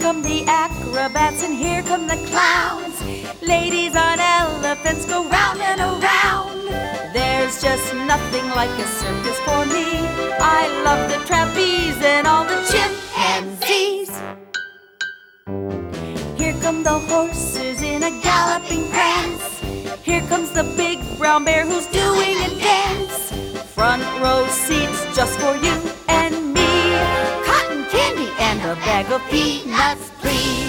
come the acrobats and here come the clowns. Ladies on elephants go round and around. There's just nothing like a circus for me. I love the trapeze and all the chimpanzees. Here come the horses in a galloping prance. Here comes the big brown bear who's doing a dance. Front row seats just for you and me. Cotton candy and a bag of peanuts, please.